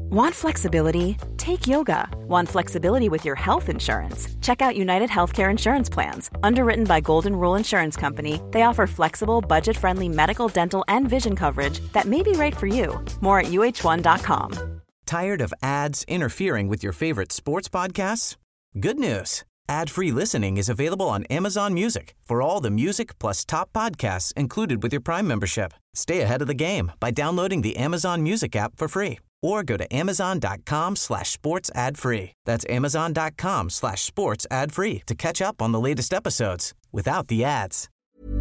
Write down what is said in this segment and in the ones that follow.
Want flexibility? Take yoga. Want flexibility with your health insurance? Check out United Healthcare Insurance Plans. Underwritten by Golden Rule Insurance Company, they offer flexible, budget-friendly medical, dental, and vision coverage that may be right for you. More at uh1.com. Tired of ads interfering with your favorite sports podcasts? Good news. Ad-free listening is available on Amazon Music for all the music plus top podcasts included with your Prime membership. Stay ahead of the game by downloading the Amazon Music app for free or go to amazon.com/sports ad free. That's amazon.com/sports ad free to catch up on the latest episodes without the ads.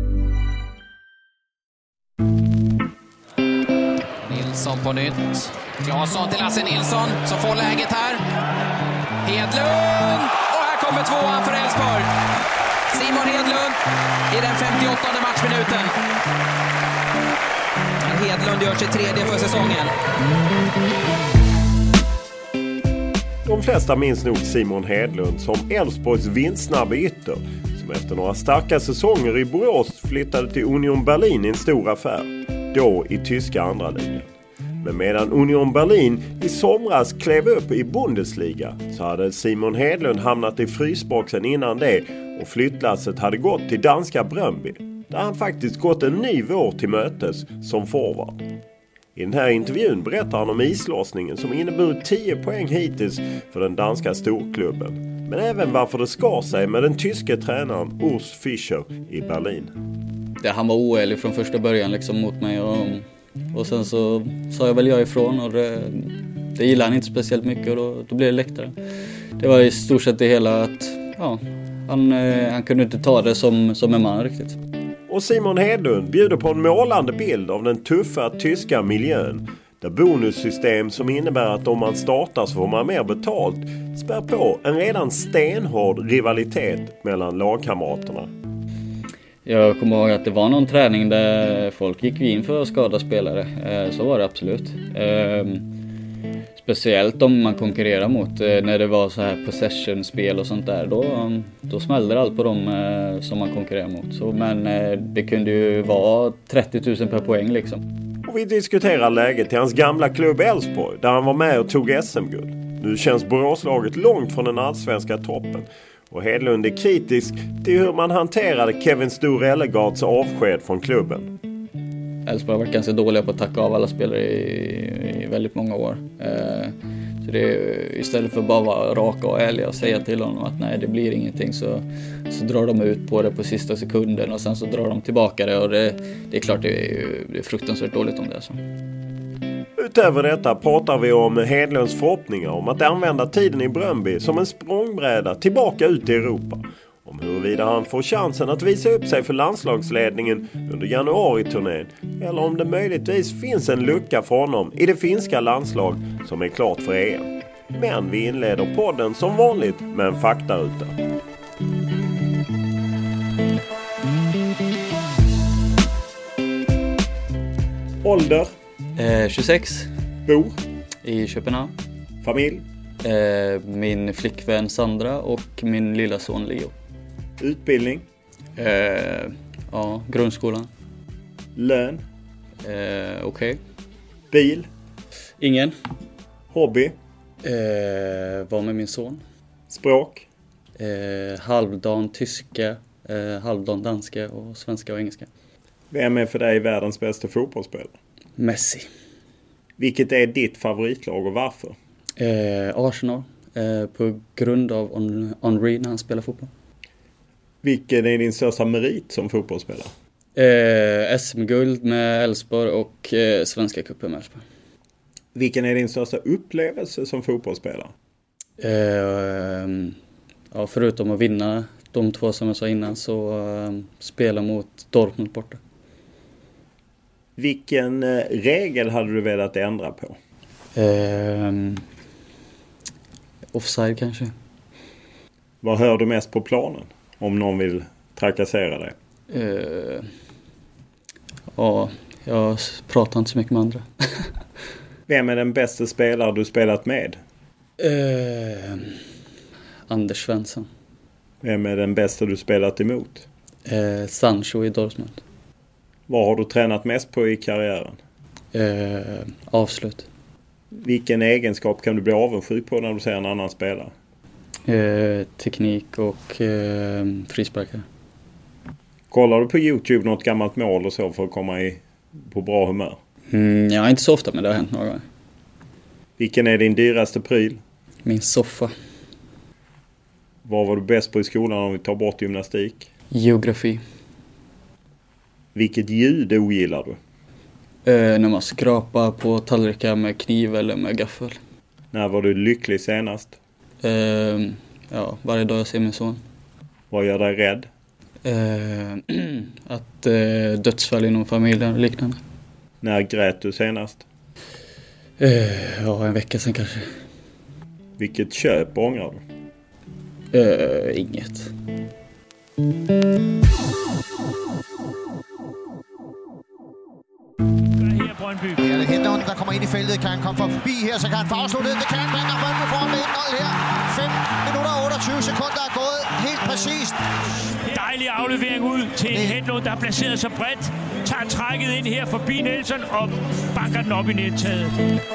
Nilsson på nytt. Claesson till Lasse Nilsson som får läget här. Hedlund! Och här kommer tvåan för Elfsborg. Simon Hedlund i den 58:e matchminuten. Hedlund gör sig tredje för säsongen. De flesta minns nog Simon Hedlund som Elfsborgs vinstsnabba ytter som efter några starka säsonger i Borås flyttade till Union Berlin i en stor affär, då i tyska andra ligan. Men medan Union Berlin i somras klev upp i Bundesliga så hade Simon Hedlund hamnat i frysboxen innan det och flyttlasset hade gått till danska Brøndby, där han faktiskt gått en ny vår till mötes som forward. I den här intervjun berättar han om islåsningen som inneburit 10 poäng hittills för den danska storklubben. Men även varför det skar sig med den tyske tränaren Urs Fischer i Berlin. Han var oärlig från första början liksom mot mig och sen så sa jag väl jag ifrån och det gillade han inte speciellt mycket och då blev det läktare. Det var i stort sett det hela att han kunde inte ta det som en man riktigt. Och Simon Hedlund bjuder på en målande bild av den tuffa tyska miljön. Där bonussystem som innebär att om man startar så får man mer betalt spär på en redan stenhård rivalitet mellan lagkamraterna. Jag kommer ihåg att det var någon träning där folk gick in för att skada spelare. Så var det absolut. Speciellt om man konkurrerar mot när det var så här possession-spel och sånt där. Då smällde allt på dem som man konkurrerar mot. Så, men det kunde ju vara 30 000 per poäng liksom. Och vi diskuterar läget till hans gamla klubb Elfsborg där han var med och tog SM-guld. Nu känns Boråslaget långt från den allsvenska toppen. Och Hedlund är kritisk till hur man hanterade Kevin Sture-Ellegards avsked från klubben. Elfsborg har varit ganska dåliga på att tacka av alla spelare i väldigt många år. Så det är, istället för att bara vara raka och ärliga och säga till honom att nej, det blir ingenting så drar de ut på det på sista sekunden och sen så drar de tillbaka det och det är klart det är fruktansvärt dåligt om det. Så. Utöver detta pratar vi om Hedlunds förhoppningar om att använda tiden i Brøndby som en språngbräda tillbaka ut i Europa. Om huruvida han får chansen att visa upp sig för landslagsledningen under januari-turnén eller om det möjligtvis finns en lucka för honom i det finska landslag som är klart för EM. Men vi inleder podden som vanligt med en faktaruta. Ålder? 26. Bor? I Köpenhamn. Familj? Min flickvän Sandra och min lilla son Leo. Utbildning? Ja, grundskolan. Lön? Okej. Bil? Ingen. Hobby? Var med min son. Språk? Halvdan tyska, halvdan danska och svenska och engelska. Vem är för dig världens bästa fotbollsspelare? Messi. Vilket är ditt favoritlag och varför? Arsenal. På grund av Henry när han spelar fotboll. Vilken är din största merit som fotbollsspelare? SM-guld med Elfsborg och Svenska cupen med Elfsborg. Vilken är din största upplevelse som fotbollsspelare? Ja, förutom att vinna de 2 som jag sa innan så spela mot Dortmund borta. Vilken regel hade du velat ändra på? Offside kanske. Vad hör du mest på planen? Om någon vill trakassera dig. Ja, jag pratar inte så mycket med andra. Vem är den bästa spelare du spelat med? Anders Svensson. Vem är den bästa du spelat emot? Sancho i Dortmund. Vad har du tränat mest på i karriären? Avslut. Vilken egenskap kan du bli avundsjuk på när du ser en annan spelare? Teknik och frisparkar. Kollar du på YouTube något gammalt mål och så för att komma på bra humör? Ja, inte så ofta, men det har hänt några gånger. Vilken är din dyraste pryl? Min soffa. Vad var du bäst på i skolan om vi tar bort gymnastik? Geografi. Vilket ljud ogillar du? När man skrapar på tallrikar med kniv eller med gaffel. När var du lycklig senast? Varje dag jag ser min son. Vad gör dig rädd? Att dödsfall inom familjen och liknande. När grät du senast? En vecka sedan kanske. Vilket köp ångrar du? Inget. Her er Henderson, der kommer ind i feltet. Kan han komme forbi her, så kan han få afsluttet. Det kan han, men Brøndby får med 1-0 her. 5 minutter og 28 sekunder er gået helt præcist. Dejlig aflevering ud til Hedlund, der har placeret sig bredt. Tager trækket ind her forbi Nielsen og banker den op i nettaget.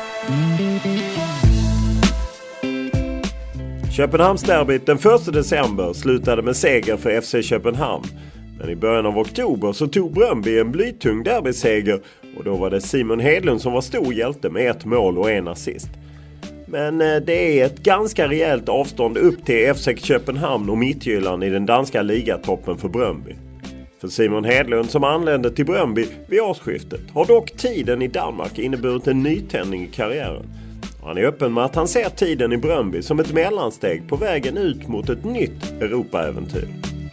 Köpenhamnsderbyt den 1 december slutade med seger för FC Köpenhamn. Men i början av oktober så tog Brøndby en blytung derbyseger och då var det Simon Hedlund som var stor hjälte med 1 mål och 1 assist. Men det är ett ganska rejält avstånd upp till FC Köpenhamn och Midtjylland i den danska ligatoppen för Brøndby. För Simon Hedlund som anlände till Brøndby vid årsskiftet har dock tiden i Danmark inneburit en nytändning i karriären. Han är öppen med att han ser tiden i Brøndby som ett mellansteg på vägen ut mot ett nytt Europa-äventyr.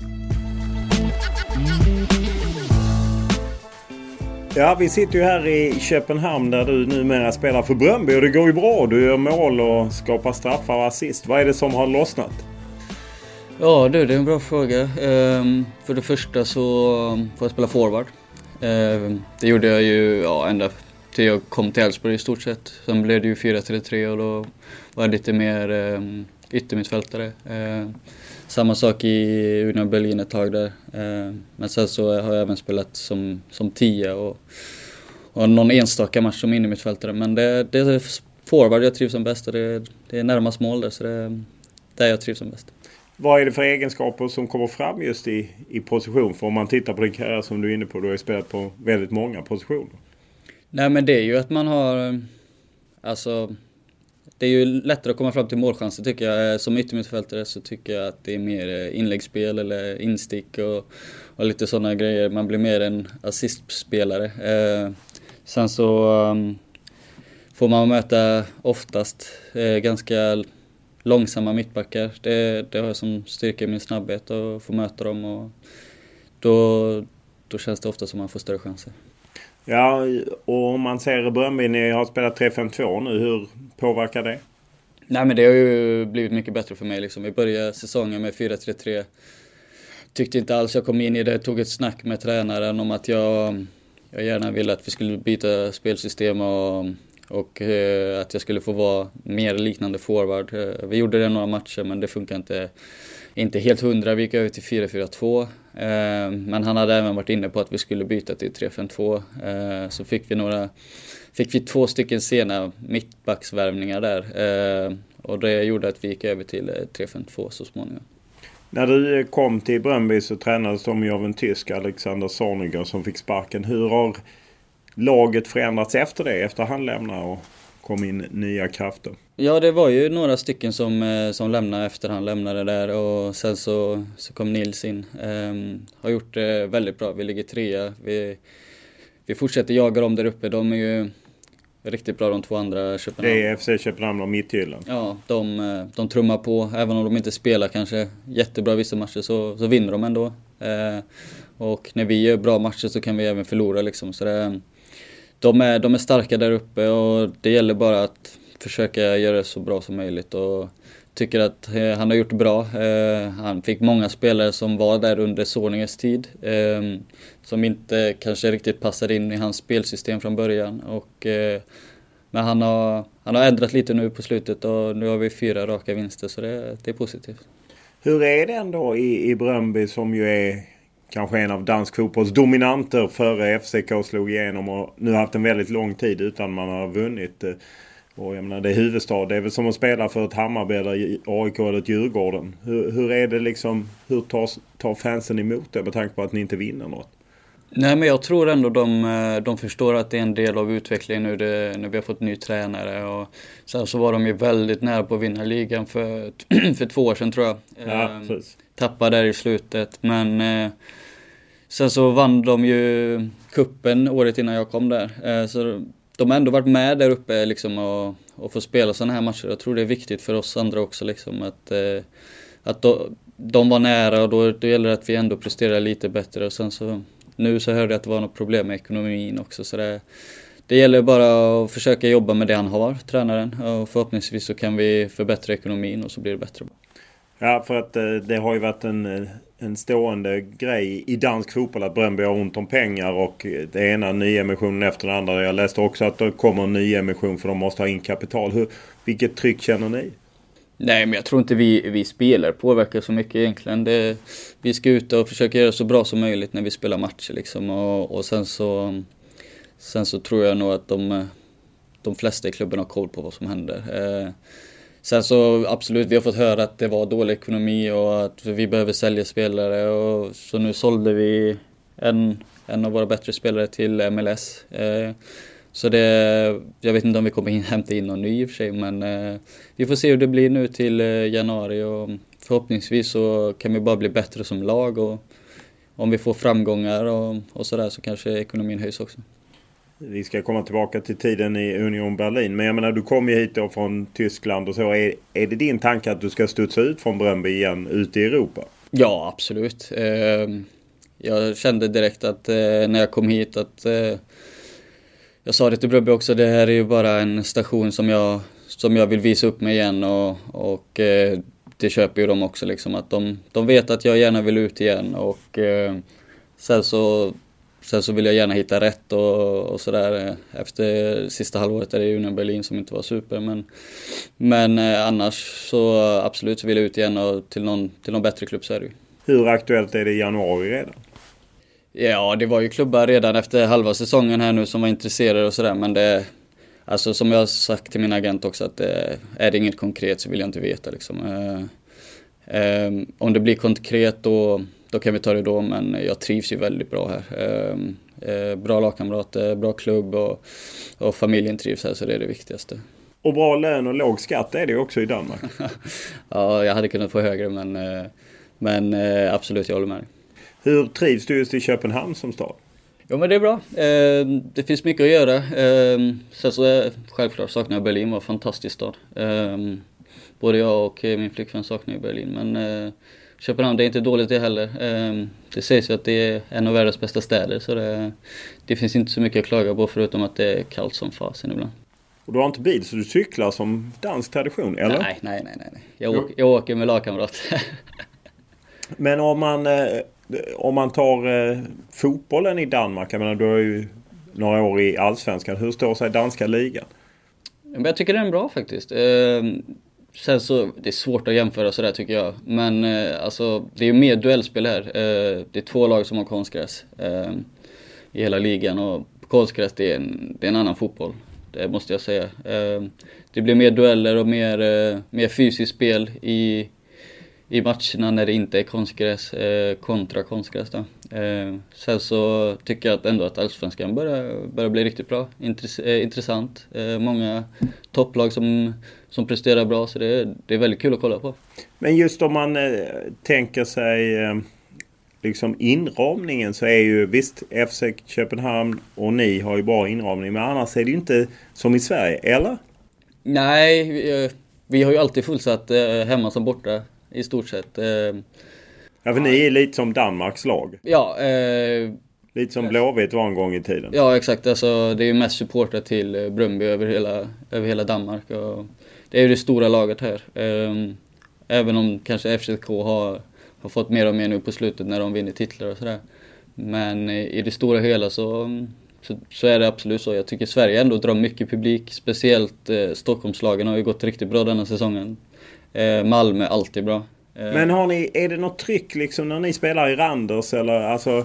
Ja, vi sitter ju här i Köpenhamn där du numera spelar för Brøndby och det går ju bra. Du gör mål och skapar straffar och assist. Vad är det som har lossnat? Ja, det är en bra fråga. För det första så får jag spela forward. Det gjorde jag ju ända till jag kom till Elfsborg i stort sett. Sen blev det ju 4-3-3 och då var jag lite mer yttermittfältare. Samma sak i Union Berlin ett tag där. Men sen så har jag även spelat som 10 och någon enstaka match som innermittfältare. Men det är forward jag trivs som bäst och det är närmast mål där, så det är där jag trivs som bäst. Vad är det för egenskaper som kommer fram just i position? För om man tittar på din karriär som du är inne på, du har ju spelat på väldigt många positioner. Nej, men det är ju att man har, alltså det är ju lättare att komma fram till målchanser tycker jag. Som yttermittfältare så tycker jag att det är mer inläggsspel eller instick och lite sådana grejer. Man blir mer en assistspelare. Sen så får man möta oftast ganska långsamma mittbackar. Det har jag som styrka i min snabbhet och få möta dem, och då känns det ofta som man får större chanser. Ja, och om man ser Brøndby, ni har spelat 3-5-2 nu, hur påverkar det? Nej, men det har ju blivit mycket bättre för mig liksom. Vi började säsongen med 4-3-3. Tyckte inte alls jag kom in i det. Tog ett snack med tränaren om att jag gärna ville att vi skulle byta spelsystem och att jag skulle få vara mer liknande forward. Vi gjorde det några matcher, men det funkar inte helt 100. Vi gick över till 4-4-2. Men han hade även varit inne på att vi skulle byta till 3-5-2. Så fick vi 2 stycken sena mittbacksvärvningar där. Och det gjorde att vi gick över till 3-5-2 så småningom. När du kom till Brøndby så tränades de av en tysk, Alexander Zorniger, som fick sparken. Hur har laget förändrats efter det, efter han lämnade och kom in nya krafter? Ja, det var ju några stycken som lämnade efter han lämnade där, och sen så kom Nils in. Har gjort det väldigt bra. Vi ligger 3. Vi fortsätter jaga dem där uppe. De är ju riktigt bra, de 2 andra Köpenhamn. Det är FC Köpenhamn och Midtjylland. Ja, de trummar på. Även om de inte spelar kanske jättebra vissa matcher så vinner de ändå. Och när vi gör bra matcher så kan vi även förlora liksom. Så de är starka där uppe, och det gäller bara att försöka göra det så bra som möjligt, och tycker att han har gjort bra. Han fick många spelare som var där under Zornigers tid som inte kanske riktigt passade in i hans spelsystem från början, men han har ändrat lite nu på slutet, och nu har vi 4 raka vinster, så det är positivt. Hur är det ändå i Brøndby, som ju är kanske en av dansk fotbolls dominanter före FCK slog igenom och nu har haft en väldigt lång tid utan man har vunnit? Och jag menar, det är huvudstad. Det är väl som att spela för ett Hammarby eller AIK eller ett Djurgården. Hur är det liksom, hur tar fansen emot det med tanke på att ni inte vinner något? Nej, men jag tror ändå de förstår att det är en del av utvecklingen nu när vi har fått ny tränare. Och sen så var de ju väldigt nära på att vinna ligan för 2 år sedan tror jag. Ja, precis. Tappade där i slutet, men sen så vann de ju kuppen året innan jag kom där. Så de har ändå varit med där uppe liksom och få spela sådana här matcher. Jag tror det är viktigt för oss andra också liksom att de var nära, och då gäller det att vi ändå presterar lite bättre. Och sen så nu så hörde jag att det var något problem med ekonomin också, så det gäller bara att försöka jobba med det han har, tränaren, och förhoppningsvis så kan vi förbättra ekonomin och så blir det bättre. Ja, för att det har ju varit en stående grej i dansk fotboll att Brøndby har ont om pengar, och det ena nyemissionen efter den andra. Jag läste också att det kommer en nyemission för de måste ha in kapital. Vilket tryck känner ni? Nej, men jag tror inte vi spelare påverkar så mycket egentligen. Vi ska ut och försöka göra så bra som möjligt när vi spelar matcher liksom, och sen så tror jag nog att de flesta i klubben har koll på vad som händer. Sen så absolut, vi har fått höra att det var dålig ekonomi och att vi behöver sälja spelare, och så nu sålde vi en av våra bättre spelare till MLS. Så jag vet inte om vi kommer hämta in någon ny i och för sig, men vi får se hur det blir nu till januari, och förhoppningsvis så kan vi bara bli bättre som lag, och om vi får framgångar och sådär så kanske ekonomin höjs också. Vi ska komma tillbaka till tiden i Union Berlin, men jag menar, du kom ju hit då från Tyskland och så. Är det din tanke att du ska studsa ut från Brøndby igen ute i Europa? Ja, absolut. Jag kände direkt att när jag kom hit att jag sa det till Brøndby också, det här är ju bara en station som jag vill visa upp mig igen, och det köper ju de också liksom, att de vet att jag gärna vill ut igen, och sen så vill jag gärna hitta rätt och sådär. Efter sista halvåret är det Union Berlin som inte var super, men annars så absolut så vill jag ut igen och till någon bättre klubb, så är det ju. Hur aktuellt är det i januari redan? Ja, det var ju klubbar redan efter halva säsongen här nu som var intresserade och sådär, men det, alltså som jag har sagt till min agent också, att är det inget konkret så vill jag inte veta liksom. Om det blir konkret då kan vi ta det då, men jag trivs ju väldigt bra här. Bra lagkamrater, bra klubb, och familjen trivs här, så det är det viktigaste. Och bra lön och låg skatt är det också i Danmark. Ja, jag hade kunnat få högre, men absolut, jag håller med. Hur trivs du just i Köpenhamn som stad? Ja, men det är bra. Det finns mycket att göra. Sen så självklart saknar jag Berlin, var en fantastisk stad. Både jag och min flickvän saknar ju Berlin, men Köpenhamn, det är inte dåligt det heller. Det sägs ju att det är en av världens bästa städer, så det finns inte så mycket att klaga på, förutom att det är kallt som fasen ibland. Och du har inte bil, så du cyklar som dansk tradition, eller? Nej. Jag åker med lagkamrat. Men om man tar fotbollen i Danmark, jag menar, du har ju några år i Allsvenskan. Hur står sig danska ligan? Jag tycker den är bra faktiskt. Sen så, det är svårt att jämföra sådär tycker jag. Men alltså, det är ju mer duellspel här. Det är 2 lag som har konstgräs i hela ligan. Och konstgräs, det är en annan fotboll. Det måste jag säga. Det blir mer dueller och mer fysiskt spel i matcherna när det inte är konstgräs kontra konstgräs då. Sen så tycker jag ändå att Allsvenskan börjar bli riktigt bra. Intressant. Många topplag som presterar bra, så det är väldigt kul att kolla på. Men just om man tänker sig liksom inramningen, så är ju visst FC Köpenhamn och ni har ju bra inramning, men annars är det ju inte som i Sverige, eller? Nej, vi har ju alltid fullsatt hemma som borta i stort sett. Ja, för ni är lite som Danmarks lag. Ja. Lite som Blåvitt var en gång i tiden. Ja, exakt. Alltså, det är ju mest supporter till Brøndby över hela Danmark. Och det är ju det stora laget här. Även om kanske FCK har fått mer och mer nu på slutet när de vinner titlar och sådär. Men i det stora hela så är det absolut så. Jag tycker Sverige ändå drar mycket publik. Speciellt Stockholmslagen har ju gått riktigt bra denna säsongen. Malmö alltid bra. Men är det något tryck liksom när ni spelar i Randers eller alltså?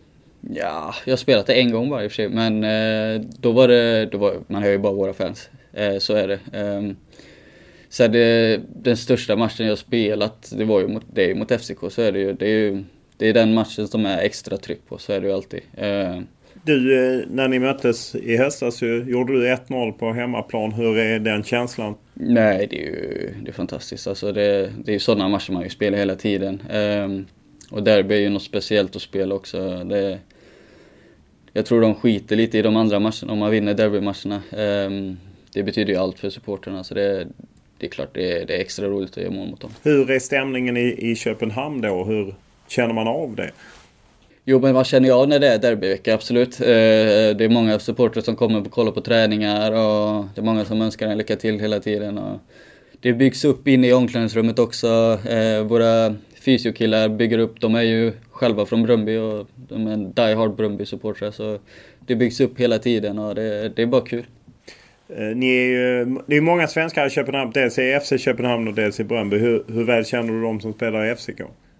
Ja, jag har spelat det en gång bara i och för sig, men då var man hör ju bara våra fans. Så är det. Så den största matchen jag spelat, det var ju mot FCK, så är det ju. Det är den matchen som är extra tryck på, så är det ju alltid. Du, när ni möttes i höstas så gjorde du 1-0 på hemmaplan. Hur är den känslan? Nej, det är fantastiskt. Alltså det är ju sådana matcher man ju spelar hela tiden. Och derby är ju något speciellt att spela också. Jag tror de skiter lite i de andra matcherna om man vinner derbymatcherna. Det betyder ju allt för supporterna, så det är klart det är extra roligt att göra mål mot dem. Hur är stämningen i Köpenhamn då? Hur känner man av det? Jo, men vad känner jag när det är derbyvecka? Absolut. Det är många supporter som kommer och kollar på träningar och det är många som önskar en lycka till hela tiden. Och det byggs upp inne i omklädningsrummet också. Våra fysiokillar bygger upp, de är ju själva från Brøndby och de är die-hard Brøndby-supportrar, så det byggs upp hela tiden och det är bara kul. Det är många svenskar i Köpenhamn, dels i FC Köpenhamn och dels i Brøndby. Hur väl känner du dem som spelar i FCK?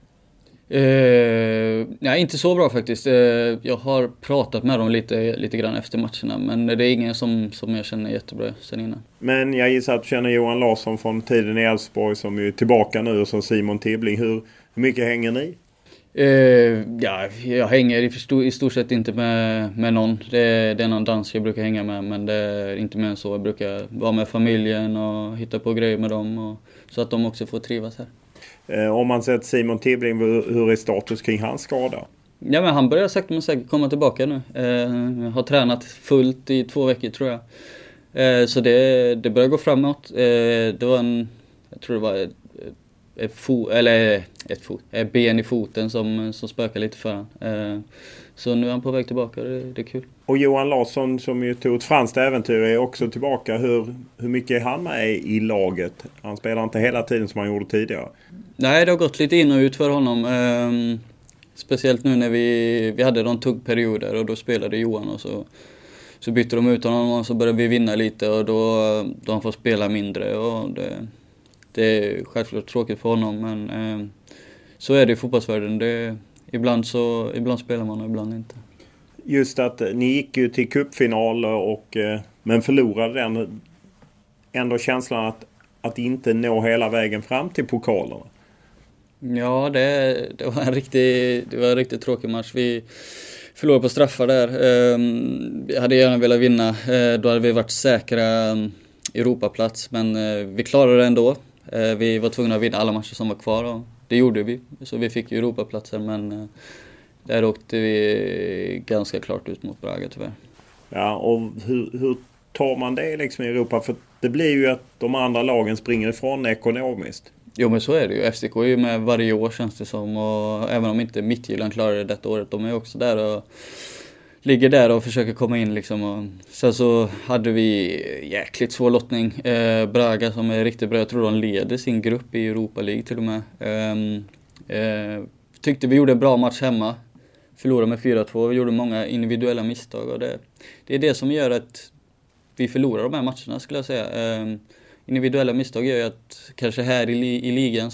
Nej, inte så bra faktiskt. Jag har pratat med dem lite grann efter matcherna, men det är ingen som jag känner jättebra sen innan. Men jag gissar att du känner Johan Larsson från tiden i Elfsborg som är tillbaka nu, och som Simon Tibbling. Hur mycket hänger ni? Jag hänger i stort sett inte med någon. Det är någon dans jag brukar hänga med, men det är inte mer än så. Jag brukar vara med familjen och hitta på grejer med dem, så att de också får trivas här. Om man sett Simon Tibbling, hur är status kring hans skada? Ja, men han börjar sakta men säkert komma tillbaka nu. Har tränat fullt i 2 veckor tror jag. Så det börjar gå framåt. Det var jag tror det var ett ben i foten som spökar lite för han. Så nu är han på väg tillbaka, det är kul. Och Johan Larsson som ju tog ett franskt äventyr är också tillbaka. Hur mycket är han med i laget? Han spelar inte hela tiden som han gjorde tidigare. Nej, det har gått lite in och ut för honom. Speciellt nu när vi hade de tuggperioder och då spelade Johan och så bytte de ut honom och så började vi vinna lite och då han får spela mindre och det är självklart tråkigt för honom, men så är det i fotbollsvärlden. Ibland spelar man och ibland inte. Just att ni gick ju till cupfinal men förlorade den. Ändå känslan att inte nå hela vägen fram till pokalerna. Ja, det var en riktigt tråkig match. Vi förlorade på straffar där. Jag hade gärna velat vinna. Då hade vi varit säkra Europaplats, men vi klarade det ändå. Vi var tvungna att vinna alla matcher som var kvar och det gjorde vi. Så vi fick Europaplatsen, men där åkte vi ganska klart ut mot Braga tyvärr. Ja, och hur tar man det liksom i Europa? För det blir ju att de andra lagen springer ifrån ekonomiskt. Jo, men så är det ju. FCK är ju med varje år känns det som, och även om inte Midtjylland klarar det detta året, de är också där och ligger där och försöker komma in liksom. Och sen så hade vi jäkligt svår lottning. Braga som är riktigt bra, jag tror de leder sin grupp i Europa League till och med. Tyckte vi gjorde en bra match hemma. Förlorade med 4-2. Vi gjorde många individuella misstag och det är det som gör att vi förlorar de här matcherna skulle jag säga. Individuella misstag gör ju att kanske här i ligan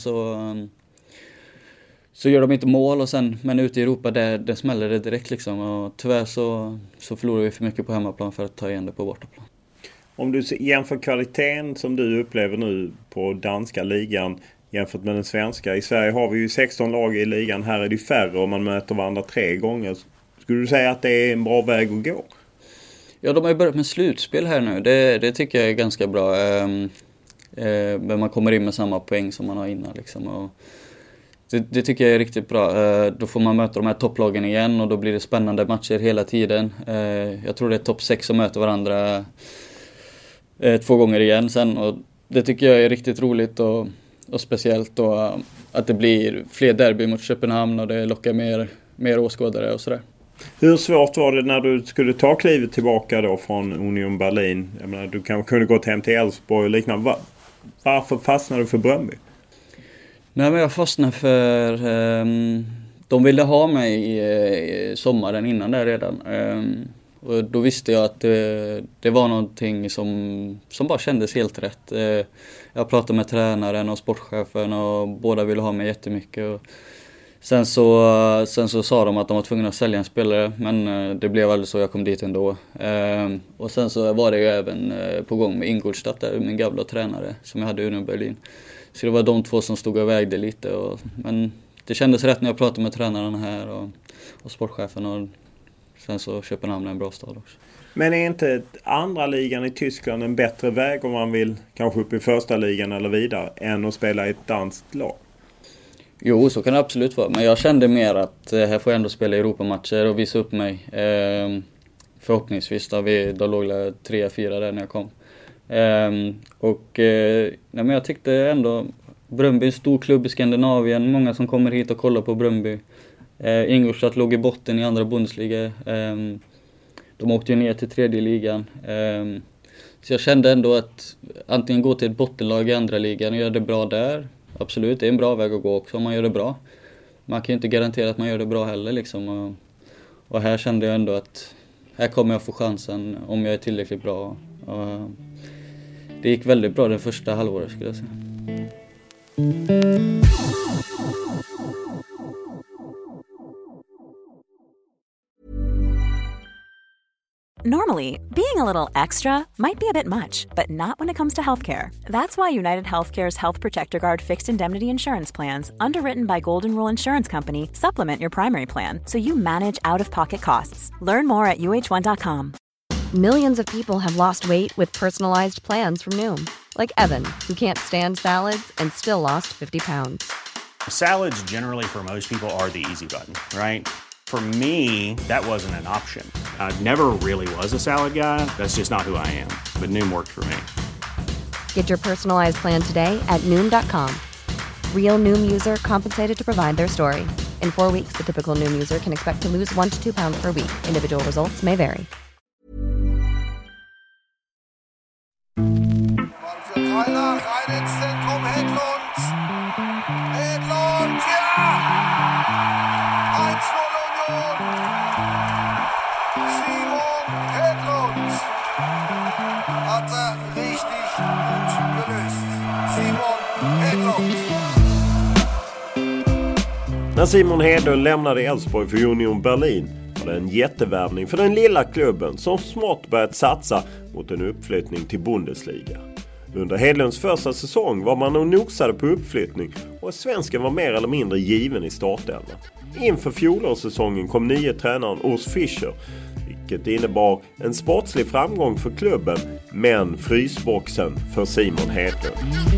så gör de inte mål och men ute i Europa där smäller det direkt liksom. Och tyvärr så förlorar vi för mycket på hemmaplan för att ta igen det på bortaplan. Om du jämför kvaliteten som du upplever nu på danska ligan jämfört med den svenska. I Sverige har vi ju 16 lag i ligan. Här är det färre och man möter varandra 3 gånger. Skulle du säga att det är en bra väg att gå? Ja, de har ju börjat med slutspel här nu. Det tycker jag är ganska bra. Men man kommer in med samma poäng som man har innan liksom. Och det tycker jag är riktigt bra. Då får man möta de här topplagen igen och då blir det spännande matcher hela tiden. Jag tror det är topp 6 som möter varandra 2 gånger igen sen. Och det tycker jag är riktigt roligt och speciellt då att det blir fler derby mot Köpenhamn och det lockar mer åskådare och sådär. Hur svårt var det när du skulle ta klivet tillbaka då från Union Berlin? Jag menar, du kanske kunde gått hem till Elfsborg och liknande. Varför fastnade du för Brøndby? Nej, men jag fastnade för... de ville ha mig i sommaren innan där redan. Och då visste jag att det var någonting som bara kändes helt rätt. Jag pratade med tränaren och sportchefen och båda ville ha mig jättemycket. Och Sen så sa de att de var tvungna att sälja en spelare, men det blev aldrig så, jag kom dit ändå. Och sen så var det ju även på gång med Ingolstadt, där, min gamla tränare som jag hade i Union Berlin. Så det var de två som stod och vägde lite. Men det kändes rätt när jag pratade med tränaren här och sportchefen, och sen så Köpenhamn är en bra stad också. Men är inte andra ligan i Tyskland en bättre väg om man vill kanske upp i första ligan eller vidare än att spela i ett danskt lag? Jo, så kan det absolut vara. Men jag kände mer att här får jag ändå spela Europamatcher och visa upp mig. Förhoppningsvis då låg jag 3-4 där när jag kom. Men jag tyckte ändå Brøndby är en stor klubb i Skandinavien. Många som kommer hit och kollar på Brøndby. Ingolstadt låg i botten i andra Bundesliga. De åkte ju ner till tredje ligan. Så jag kände ändå att antingen gå till ett bottenlag i andra ligan och göra det bra där. Absolut, det är en bra väg att gå också om man gör det bra. Man kan ju inte garantera att man gör det bra heller liksom. Och här kände jag ändå att här kommer jag få chansen om jag är tillräckligt bra. Och det gick väldigt bra den första halvåret skulle jag säga. Normally, being a little extra might be a bit much, but not when it comes to healthcare. That's why United Healthcare's Health Protector Guard fixed indemnity insurance plans, underwritten by Golden Rule Insurance Company, supplement your primary plan so you manage out-of-pocket costs. Learn more at uh1.com. Millions of people have lost weight with personalized plans from Noom. Like Evan, who can't stand salads and still lost 50 pounds. Salads generally for most people are the easy button, right? For me, that wasn't an option. I never really was a salad guy. That's just not who I am. But Noom worked for me. Get your personalized plan today at Noom.com. Real Noom user compensated to provide their story. In 4 weeks, the typical Noom user can expect to lose 1 to 2 pounds per week. Individual results may vary. När Simon Hedlund lämnade Elfsborg för Union Berlin var det en jättevärvning för den lilla klubben som smått börjat satsa mot en uppflyttning till Bundesliga. Under Hedlunds första säsong var man och nosade på uppflyttning och svensken var mer eller mindre given i startelvan. Inför fjolårssäsongen kom nye tränaren Urs Fischer, vilket innebar en sportslig framgång för klubben, men frysboxen för Simon Hedlund.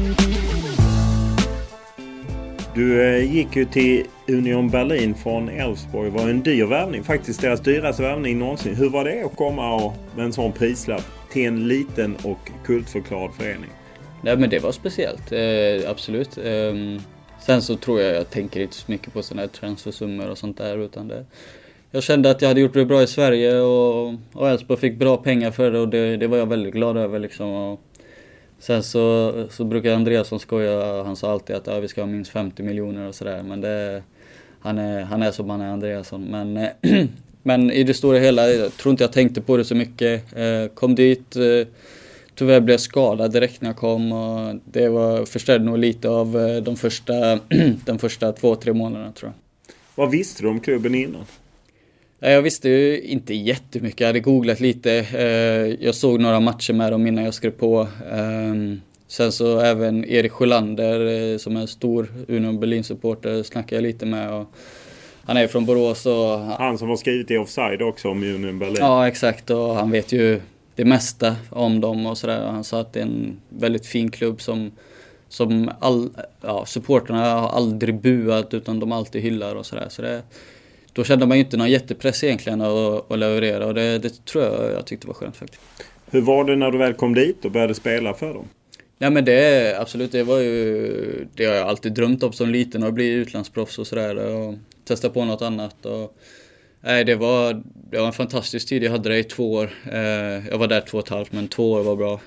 Du gick ju till Union Berlin från Elfsborg. Det var en dyr värvning, faktiskt deras dyraste värvning någonsin. Hur var det att komma med en sån prislapp till en liten och kultförklarad förening? Nej, men det var speciellt, absolut. Sen så tror jag tänker inte så mycket på sådana här transfersummor och sånt där, utan jag kände att jag hade gjort det bra i Sverige och Elfsborg fick bra pengar för det, och det var jag väldigt glad över liksom. Och sen så brukar Andreasson skoja, han sa alltid att vi ska ha minst 50 miljoner och sådär, men han är som han är, Andreasson. Men i det stora hela, jag tror inte jag tänkte på det så mycket. Kom dit, tyvärr blev jag skadad direkt när jag kom, och det förstörde nog lite av de första 2-3 månaderna, tror jag. Vad visste du om klubben innan? Jag visste ju inte jättemycket. Jag hade googlat lite. Jag såg några matcher med dem innan jag skrev på. Sen så även Erik Sjölander, som är en stor Union Berlin-supporter, snackade jag lite med. Och han är från Borås. Och han som har skrivit i Offside också om Union Berlin. Ja, exakt. Och han vet ju det mesta om dem och sådär. Han sa att det är en väldigt fin klubb som supporterna har aldrig buat, utan de alltid hyllar och sådär. Så då kände man ju inte någon jättepress egentligen att leverera, och det tror jag tyckte var skönt faktiskt. Hur var det när du väl kom dit och började spela för dem? Ja, men absolut, det har jag alltid drömt om som liten, att bli utlandsproffs och sådär och testa på något annat. Och det var en fantastisk tid. Jag hade det i 2 år. Jag var där 2,5, men 2 år var bra.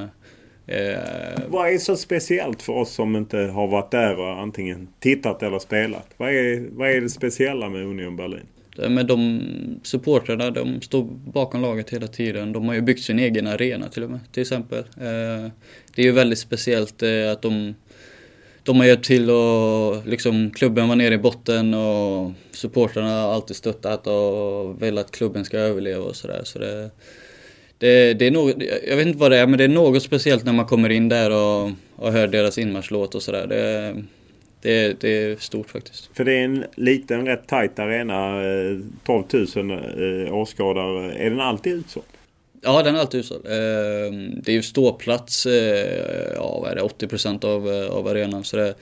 Vad är så speciellt för oss som inte har varit där och antingen tittat eller spelat? Vad är det speciella med Union Berlin? Men de supportrarna, de står bakom laget hela tiden. De har ju byggt sin egen arena till och med, till exempel. Det är ju väldigt speciellt att de har hjälpt till och liksom klubben var nere i botten och supporterna har alltid stöttat och vill att klubben ska överleva och sådär. Så det är något, jag vet inte vad det är, men det är något speciellt när man kommer in där och hör deras inmarschlåt och sådär. Det är stort faktiskt. För det är en liten rätt tajt arena, 12 000 åskådare. Är den alltid utsåld? Ja, den är alltid utsåld. Det är ju ståplats, vad är det, 80% av arenan. Så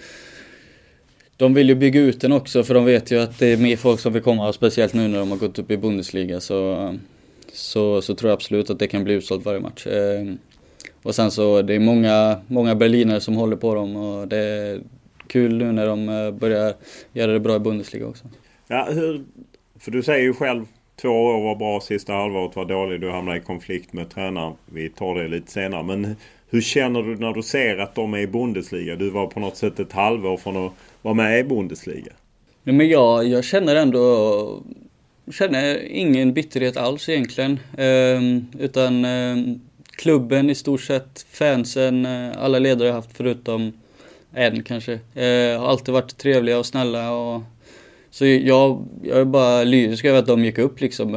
de vill ju bygga ut den också, för de vet ju att det är mer folk som vill komma, speciellt nu när de har gått upp i Bundesliga. Så tror jag absolut att det kan bli utsålt varje match. Och sen så det är många berlinare som håller på dem, och det är kul nu när de börjar göra det bra i Bundesliga också. Ja, för du säger ju själv 2 år var bra, sista halvåret var dålig, du hamnade i konflikt med tränaren. Vi tar det lite senare. Men hur känner du när du ser att de är i Bundesliga? Du var på något sätt ett halvår från att vara med i Bundesliga. Ja, men jag känner ändå ingen bitterhet alls egentligen. Utan klubben i stort sett, fansen, alla ledare jag haft förutom en kanske. Har alltid varit trevliga och snälla. Så jag är bara lyrisk över att de gick upp liksom.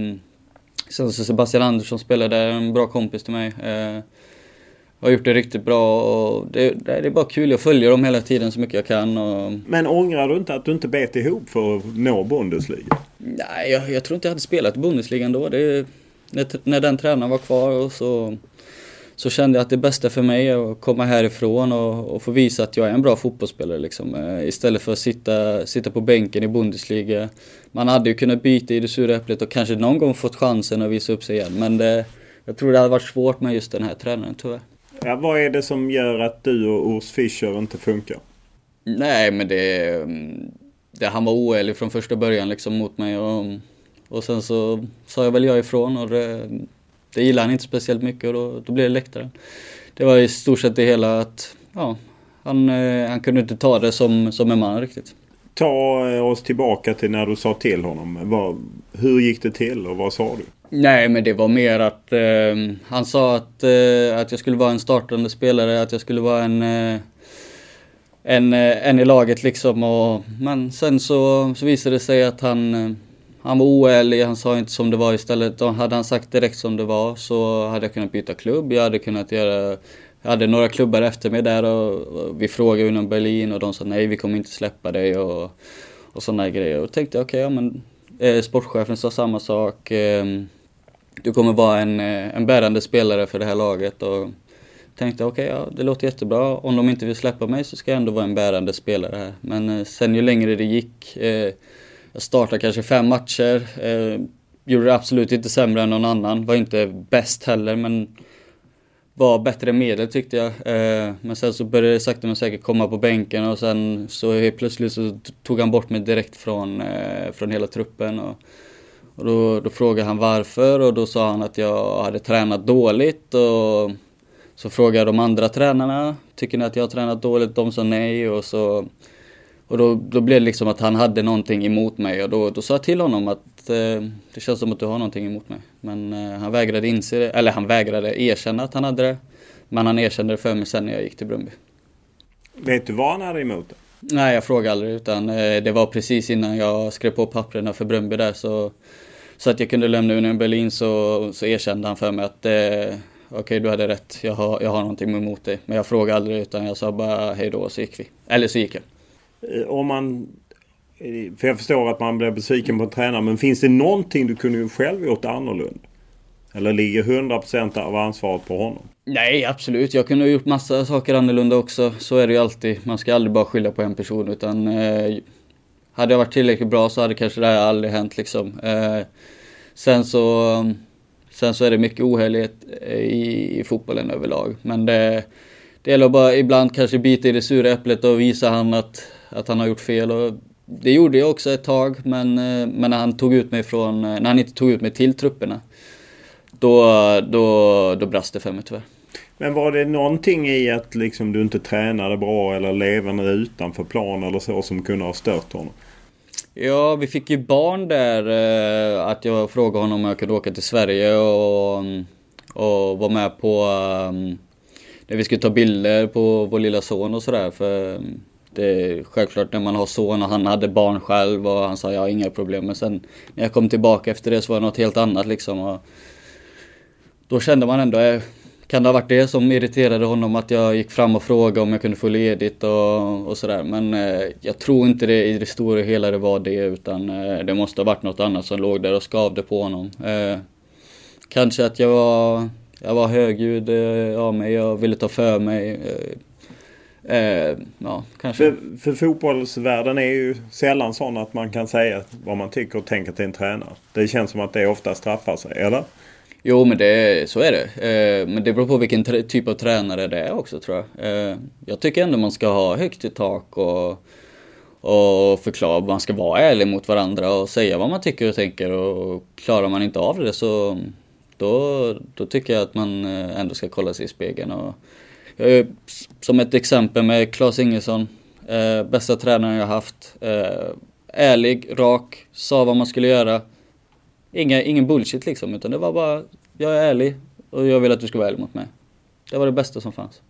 Sen så Sebastian Andersson spelade där, en bra kompis till mig. Har gjort det riktigt bra, och det är bara kul. Jag följer dem hela tiden så mycket jag kan. Men ångrar du inte att du inte bet ihop för att nå Bundesliga? Nej, jag tror inte jag hade spelat i Bundesliga ändå. När den tränaren var kvar, och så kände jag att det bästa för mig är att komma härifrån och få visa att jag är en bra fotbollsspelare. Liksom. Istället för att sitta på bänken i Bundesliga. Man hade ju kunnat byta i det sura äpplet och kanske någon gång fått chansen att visa upp sig igen. Men jag tror det hade varit svårt med just den här tränaren, tyvärr. Ja, vad är det som gör att du och Urs Fischer inte funkar? Nej, men han var oärlig från första början liksom mot mig. Och sen så sa jag väl ifrån, och det gillade han inte speciellt mycket, och då blev det läktaren. Det var i stort sett det hela, att han kunde inte ta det som en man riktigt. Ta oss tillbaka till när du sa till honom. Hur gick det till och vad sa du? Nej, men det var mer att han sa att jag skulle vara en startande spelare, att jag skulle vara en i laget liksom. Men sen så visade det sig att han var oärlig, han sa inte som det var istället. Hade han sagt direkt som det var, så hade jag kunnat byta klubb. Jag hade några klubbar efter mig där, och vi frågade inom Berlin, och de sa nej, vi kommer inte släppa dig och sådana grejer. Och tänkte jag, men sportchefen sa samma sak. Du kommer vara en bärande spelare för det här laget, och tänkte det låter jättebra. Om de inte vill släppa mig så ska jag ändå vara en bärande spelare här. Men sen ju längre det gick, jag startade kanske 5 matcher, gjorde det absolut inte sämre än någon annan, var inte bäst heller, men var bättre medel tyckte jag. Men sen så började det sakta men säkert komma på bänken, och sen så helt plötsligt så tog han bort mig direkt från hela truppen, och då frågade han varför, och då sa han att jag hade tränat dåligt, och så frågade jag de andra tränarna, tycker ni att jag har tränat dåligt? De sa nej, och då blev det liksom att han hade någonting emot mig, och då sa jag till honom att det känns som att du har någonting emot mig. Men han vägrade inse det, eller han vägrade erkänna att han hade det, men han erkände det för mig sen när jag gick till Brøndby. Vet du vad han hade emot det? Nej, jag frågade aldrig, utan det var precis innan jag skrev på papperna för Brøndby där, så att jag kunde lämna Union Berlin, så erkände han för mig att okej, du hade rätt, jag har någonting emot dig. Men jag frågade aldrig, utan jag sa bara hej då, och så gick vi. Eller så gick jag. För jag förstår att man blir besviken på tränaren, men finns det någonting du kunde själv gjort annorlunda? Eller ligger 100% av ansvaret på honom? Nej, absolut. Jag kunde ha gjort massa saker annorlunda också. Så är det ju alltid. Man ska aldrig bara skylla på en person, utan hade jag varit tillräckligt bra så hade kanske det här aldrig hänt liksom. Sen så är det mycket ohärlighet i fotbollen överlag. Men det gäller bara ibland kanske bita i det sura äpplet och visa han att han har gjort fel. Och det gjorde jag också ett tag, men när han inte tog ut mig till trupperna, då brast det för mig tyvärr. Men var det någonting i att liksom du inte tränade bra eller levande utanför plan eller så som kunde ha stört honom? Ja, vi fick ju barn där, att jag frågade honom om jag kunde åka till Sverige och vara med på när vi skulle ta bilder på vår lilla son och sådär. För det är självklart när man har son och han hade barn själv och han sa jag har inga problem. Men sen när jag kom tillbaka efter det så var det något helt annat liksom. Och då kände man ändå, kan det ha varit det som irriterade honom att jag gick fram och frågade om jag kunde få ledigt och sådär. Men jag tror inte det i det stora hela det var det, utan det måste ha varit något annat som låg där och skavde på honom. Kanske att jag var högljudd av mig, jag ville ta för mig. Ja, kanske. För fotbollsvärlden är ju sällan sån att man kan säga vad man tycker och tänker till en tränare. Det känns som att det ofta straffar sig, eller? Jo, men så är det. Men det beror på vilken typ av tränare det är också, tror jag. Jag tycker ändå man ska ha högt i tak och förklara. Man ska vara ärlig mot varandra och säga vad man tycker och tänker. Och klarar man inte av det så då tycker jag att man ändå ska kolla sig i spegeln. Och, som ett exempel med Claes Ingesson. Bästa tränaren jag haft. Ärlig, rak, sa vad man skulle göra. Ingen bullshit liksom, utan det var bara, jag är ärlig och jag vill att du ska vara ärlig mot mig. Det var det bästa som fanns.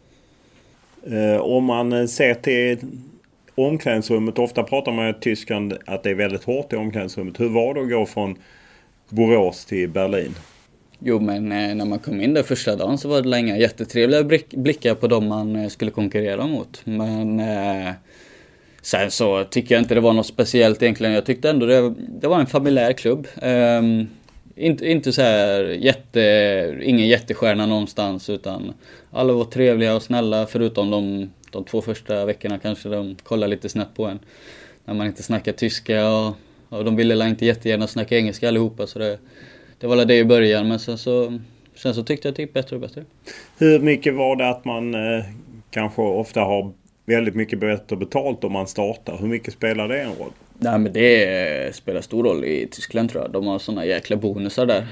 Om man ser till omklädningsrummet, ofta pratar man i Tyskland att det är väldigt hårt i omklädningsrummet. Hur var det att gå från Borås till Berlin? Jo, men när man kom in där första dagen så var det länge jättetrevliga blickar på dem man skulle konkurrera mot. Men sen så tycker jag inte det var något speciellt egentligen. Jag tyckte ändå det var en familjär klubb. Inte så här ingen jättestjärna någonstans, utan alla var trevliga och snälla, förutom de 2 första veckorna kanske de kollade lite snett på en. När man inte snackar tyska och de ville inte jättegärna snacka engelska allihopa, så det var det i början, men sen så tyckte jag det gick bättre och bättre. Hur mycket var det att man kanske ofta har väldigt mycket bättre betalt om man startar? Hur mycket spelar det en roll? Nej, men det spelar stor roll i Tyskland, tror jag. De har såna jäkla bonusar där.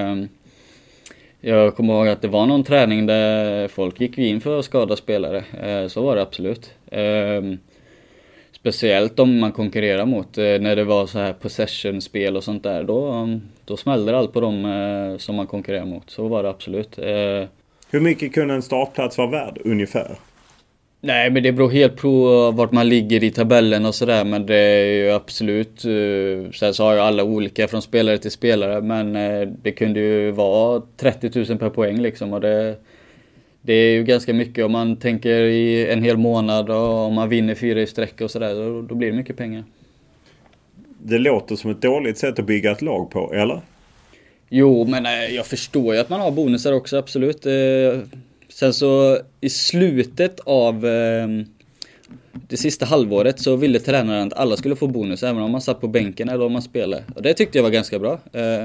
Jag kommer ihåg att det var någon träning där folk gick in för att skada spelare. Så var det absolut. Speciellt om man konkurrerar mot, när det var så här possession-spel och sånt där. Då smällde allt på dem som man konkurrerar mot. Så var det absolut. Hur mycket kunde en startplats vara värd ungefär? Nej, men det beror helt på vart man ligger i tabellen och sådär. Men det är ju absolut, sen så har ju alla olika från spelare till spelare. Men det kunde ju vara 30 000 per poäng liksom. Och det är ju ganska mycket om man tänker i en hel månad och om man vinner 4 i sträck och sådär. Då blir det mycket pengar. Det låter som ett dåligt sätt att bygga ett lag på, eller? Jo, men jag förstår ju att man har bonusar också, absolut. Sen så i slutet av det sista halvåret så ville tränaren att alla skulle få bonus, även om man satt på bänken eller om man spelade. Och det tyckte jag var ganska bra.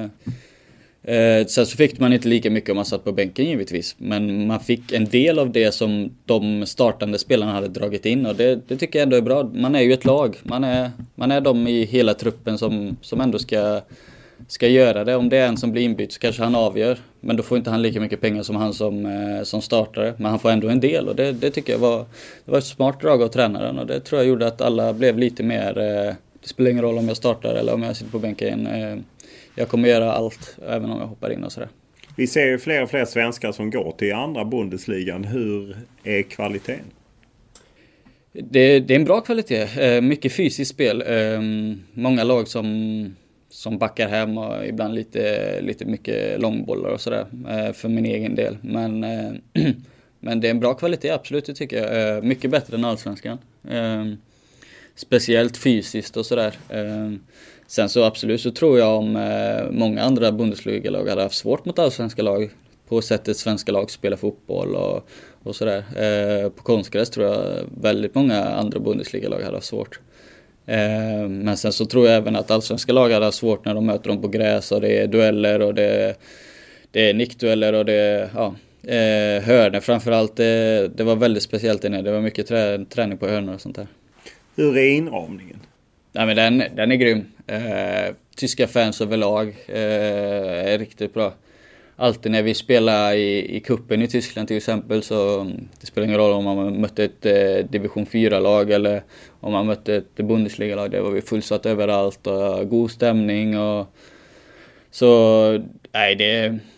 Sen så fick man inte lika mycket om man satt på bänken givetvis. Men man fick en del av det som de startande spelarna hade dragit in. Och det tycker jag ändå är bra. Man är ju ett lag. Man är de i hela truppen som ändå ska göra det. Om det är en som blir inbytt så kanske han avgör. Men då får inte han lika mycket pengar som han som startare. Men han får ändå en del. Och det tycker jag var ett smart drag av tränaren. Och det tror jag gjorde att alla blev lite mer... Det spelar ingen roll om jag startar eller om jag sitter på bänken. Jag kommer göra allt, även om jag hoppar in och sådär. Vi ser ju fler och fler svenskar som går till andra Bundesligan. Hur är kvaliteten? Det är en bra kvalitet. Mycket fysiskt spel. Många lag som backar hem och ibland lite mycket långbollar och sådär. För min egen del. Men det är en bra kvalitet, absolut, det tycker jag. Mycket bättre än allsvenskan. Speciellt fysiskt och sådär. Sen så absolut så tror jag om många andra Bundesliga-lag hade haft svårt mot allsvenska lag på sättet svenska lag spelar fotboll och sådär. På konstgräs tror jag väldigt många andra Bundesliga-lag hade haft svårt. Men sen så tror jag även att allsvenska lag hade haft svårt när de möter dem på gräs och det är dueller och det är nickdueller och det är hörnor framförallt. Det var väldigt speciellt inne. Det var mycket träning på hörnor och sånt där. Hur är inramningen? Nej, men den är grym. Tyska fans överlag är riktigt bra. Alltid när vi spelar i kuppen i Tyskland till exempel, så det spelar ingen roll om man mötte ett division 4-lag eller om man mötte ett Bundesliga-lag. Det var vi fullsatt överallt och god stämning. Och så nej,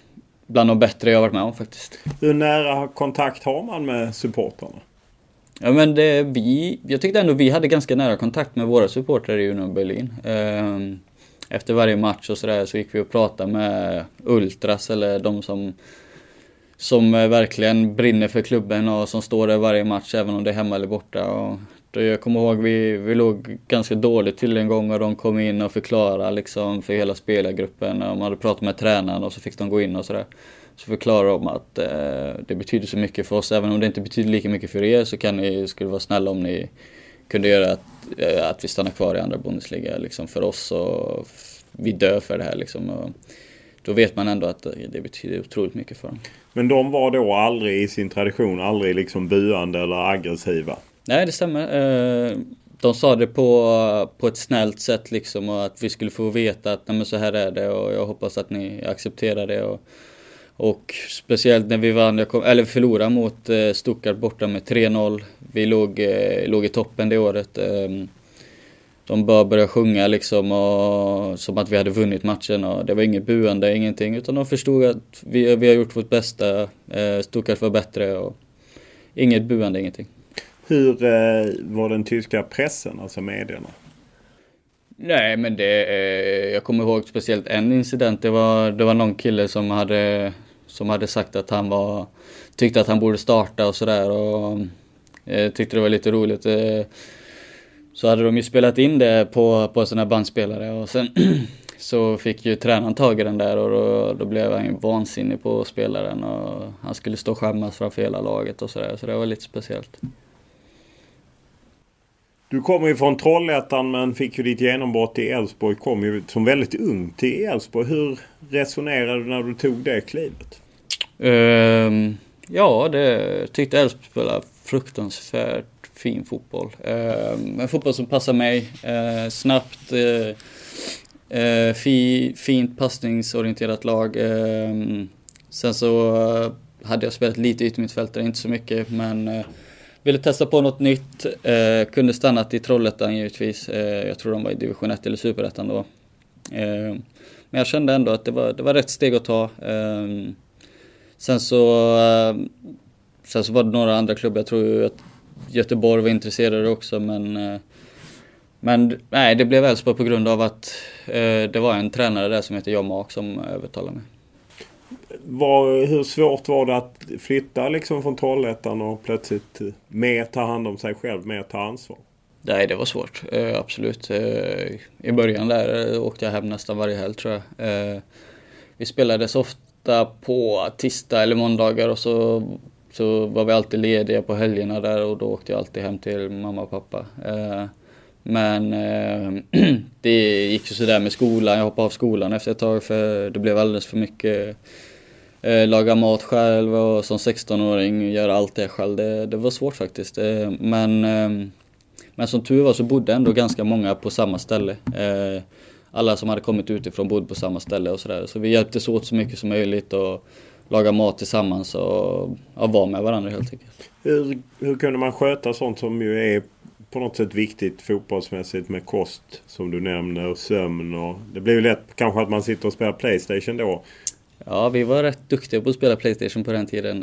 bland de bättre jag har varit med om faktiskt. Hur nära kontakt har man med supporterna? Ja, men jag tyckte ändå vi hade ganska nära kontakt med våra supportrar i Union Berlin. Efter varje match och sådär så gick vi och pratade med ultras eller de som verkligen brinner för klubben och som står där varje match även om det är hemma eller borta. Och då jag kommer ihåg vi låg ganska dåligt till en gång och de kom in och förklarade liksom för hela spelargruppen. De hade pratat med tränaren och så fick de gå in och sådär. Så förklarar de att det betyder så mycket för oss. Även om det inte betyder lika mycket för er så skulle vara snälla om ni kunde göra att vi stannar kvar i andra Bundesliga liksom för oss. Och vi dör för det här liksom. Och då vet man ändå att det betyder otroligt mycket för dem. Men de var då aldrig i sin tradition, aldrig liksom buande eller aggressiva? Nej, det stämmer. De sa det på ett snällt sätt liksom, och att vi skulle få veta att nej, men så här är det och jag hoppas att ni accepterar det. Och speciellt när vi förlorade mot Stuttgart borta med 3-0. Vi låg i toppen det året. De började sjunga liksom och, som att vi hade vunnit matchen. Och det var inget buande, ingenting. Utan de förstod att vi har gjort vårt bästa. Stuttgart var bättre och inget buande, ingenting. Hur var den tyska pressen, alltså medierna? Nej, men jag kommer ihåg speciellt en incident. Det var någon kille som hade sagt att tyckte att han borde starta och sådär. Och tyckte det var lite roligt. Så hade de ju spelat in det på såna här bandspelare. Och sen så fick ju tränaren tag i den där. Och då blev han ju vansinnig på spelaren. Och han skulle stå och skämmas framför hela laget och sådär. Så det var lite speciellt. Du kommer ju från Trollhättan men fick ju ditt genombrott i Elfsborg. Kom ju som väldigt ung till Elfsborg. Hur resonerade du när du tog det klivet? Det tyckte Elfsborg spelade fruktansvärt fin fotboll. En fotboll som passar mig. Snabbt. Fint passningsorienterat lag. Sen så hade jag spelat lite yttermittfältare, inte så mycket, men ville testa på något nytt. Kunde stannat i Trollhättan givetvis. Jag tror de var i division 1 eller superettan då. Men jag kände ändå att det var rätt steg att ta. Sen så var det några andra klubbar. Jag tror att Göteborg var intresserade också. Men nej, det blev Elfsborg på grund av att det var en tränare där som heter Jan Mark som övertalade mig. Hur svårt var det att flytta liksom från Trollhättan och plötsligt mer ta hand om sig själv, mer ta ansvar? Nej, det var svårt. Absolut. I början där åkte jag hem nästan varje helg, tror jag. Vi spelade så ofta på tisdag eller måndagar och så var vi alltid lediga på helgerna där och då åkte jag alltid hem till mamma och pappa. Men det gick ju sådär med skolan. Jag hoppade av skolan efter ett tag för det blev alldeles för mycket. Laga mat själv och som 16-åring göra allt det själv. Det var svårt faktiskt. Men som tur var så bodde ändå ganska många på samma ställe. Alla som hade kommit utifrån bodde på samma ställe och sådär. Så vi hjälptes åt så mycket som möjligt och laga mat tillsammans och vara med varandra helt enkelt. Hur kunde man sköta sånt som ju är på något sätt viktigt fotbollsmässigt med kost som du nämner och sömn? Och det blir ju lätt kanske att man sitter och spelar PlayStation då. Ja, vi var rätt duktiga på att spela PlayStation på den tiden.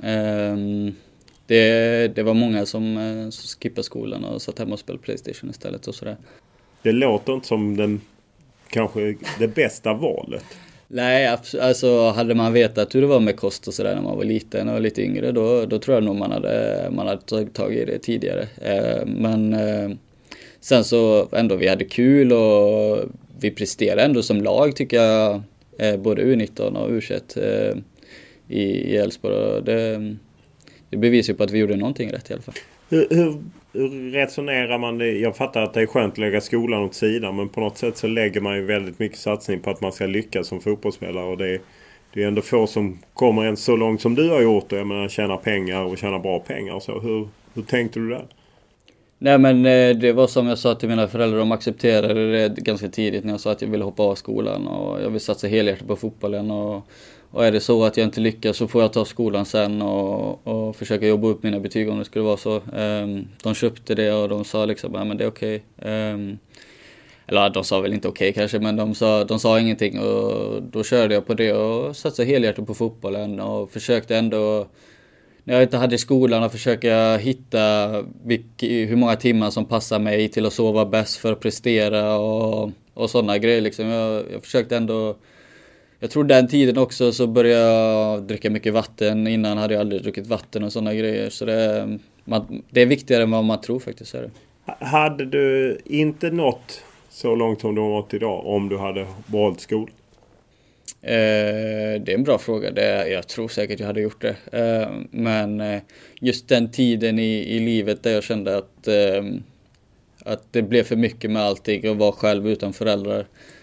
Det var många som skippade skolan och satt hemma och spelade PlayStation istället och sådär. Det låter inte som kanske det bästa valet. Nej, alltså hade man vetat hur det var med kost och sådär när man var liten och lite yngre, då tror jag nog man hade tagit i det tidigare. Men sen så ändå vi hade kul och vi presterade ändå som lag tycker jag, både U19 och U21 i Elfsborg. Det bevisar ju på att vi gjorde någonting rätt i alla fall. Hur resonerar man det? Jag fattar att det är skönt att lägga skolan åt sidan, men på något sätt så lägger man ju väldigt mycket satsning på att man ska lyckas som fotbollsspelare, och det är ändå få som kommer än så långt som du har gjort, och jag menar tjäna pengar och tjäna bra pengar och så. Hur tänkte du där? Nej, men det var som jag sa till mina föräldrar, de accepterade det ganska tidigt när jag sa att jag ville hoppa av skolan och jag vill satsa helhjärtat på fotbollen, och är det så att jag inte lyckas så får jag ta skolan sen och försöka jobba upp mina betyg om det skulle vara så. De köpte det och de sa liksom, ja men det är okej. eller de sa väl inte okej kanske, men de sa ingenting, och då körde jag på det och satsade helhjärtat på fotbollen och försökte ändå, när jag inte hade skolan, att försöka hitta hur många timmar som passar mig till att sova bäst för att prestera och sådana grejer liksom. Jag försökte ändå. Jag tror den tiden också så började jag dricka mycket vatten. Innan hade jag aldrig druckit vatten och sådana grejer. Så det är viktigare än vad man tror faktiskt. Är det. Hade du inte nått så långt som du har nått idag om du hade valt skolan? Det är en bra fråga. Jag tror säkert jag hade gjort det. Men just den tiden i livet där jag kände att det blev för mycket med allting och var själv utan föräldrar.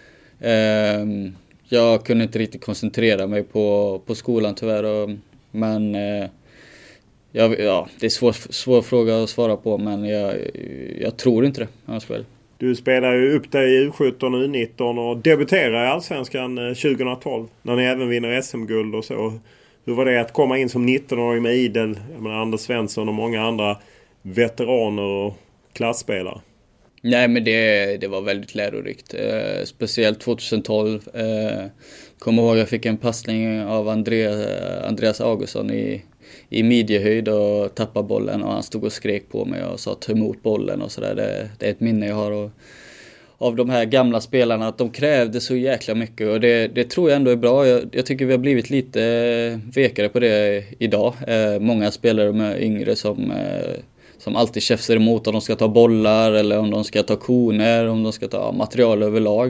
Jag kunde inte riktigt koncentrera mig på skolan tyvärr. Men det är svår fråga att svara på, men jag tror inte det. Du spelar ju upp dig i U17 och U19 och debuterar i Allsvenskan 2012 när ni även vinner SM-guld och så. Hur var det att komma in som 19-åring med idel, Anders Svensson och många andra veteraner och klassspelare? Nej, men det var väldigt lärorikt. Speciellt 2012. Kommer ihåg jag fick en passning av Andreas Augustsson i midjehöjd och tappade bollen, och han stod och skrek på mig och sa ta emot bollen och sådär. Det är ett minne jag har av de här gamla spelarna, att de krävde så jäkla mycket, och det tror jag ändå är bra. Jag tycker vi har blivit lite vekare på det idag. Många spelare med yngre som alltid käftar emot om de ska ta bollar eller om de ska ta koner, om de ska ta material överlag.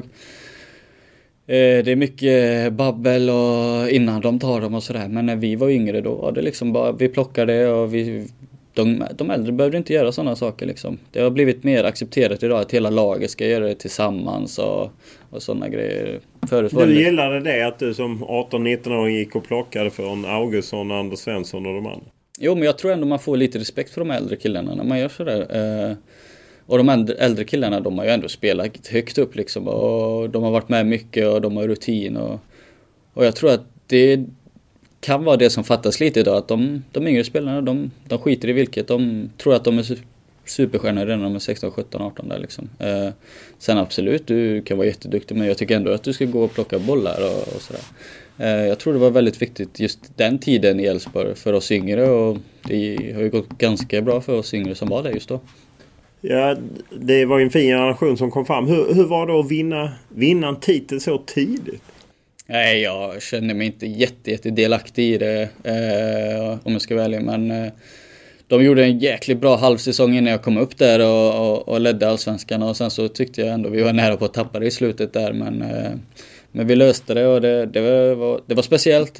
Det är mycket babbel och innan de tar dem och sådär. Men när vi var yngre då var det liksom bara, vi plockade och de äldre behövde inte göra sådana saker liksom. Det har blivit mer accepterat idag att hela laget ska göra det tillsammans och sådana grejer. Du gillade det att du som 18-19-åring gick och plockade från Augustsson, Anders Svensson och de andra? Jo, men jag tror ändå man får lite respekt för de äldre killarna när man gör sådär. Och de äldre killarna, de har ju ändå spelat högt upp liksom, och de har varit med mycket och de har rutin och jag tror att det kan vara det som fattas lite idag, att de yngre spelarna, de skiter i vilket, de tror att de är superstjärnor redan när de är 16, 17, 18 där liksom. Sen absolut, du kan vara jätteduktig, men jag tycker ändå att du ska gå och plocka bollar och sådär. Jag tror det var väldigt viktigt just den tiden i Elfsborg för oss yngre, och det har ju gått ganska bra för oss yngre som var där just då. Ja, det var en fin generation som kom fram. Hur var det att vinna en titel så tidigt? Nej, jag kände mig inte jätte delaktig i det, om jag ska välja, men de gjorde en jäkligt bra halvsäsong innan jag kom upp där och ledde Allsvenskan, och sen så tyckte jag ändå vi var nära på att tappa det i slutet där, men vi löste det, och det var speciellt.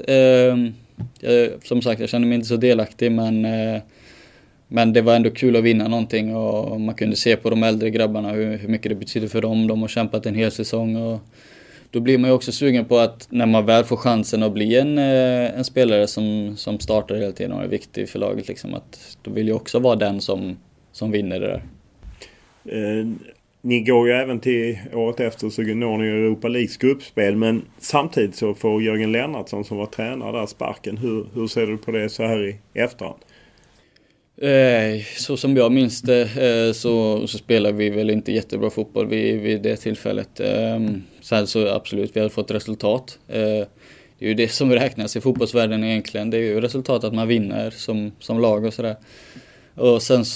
Som sagt, jag kände mig inte så delaktig, men det var ändå kul att vinna någonting, och man kunde se på de äldre grabbarna hur mycket det betyder för dem. De har kämpat en hel säsong, och då blir man ju också sugen på att när man väl får chansen att bli en spelare som startar hela tiden och är viktig för laget liksom, att då vill ju också vara den som vinner det där. Ni går ju även till året efter så når ni Europa Leagues gruppspel, men samtidigt så får Jörgen Lennartsson som var tränare där sparken. Hur ser du på det så här i efterhand? Så som jag minns det så spelar vi väl inte jättebra fotboll vid det tillfället. Sen så absolut, vi har fått resultat. Det är ju det som räknas i fotbollsvärlden egentligen. Det är ju resultat att man vinner som lag och sådär. Och sen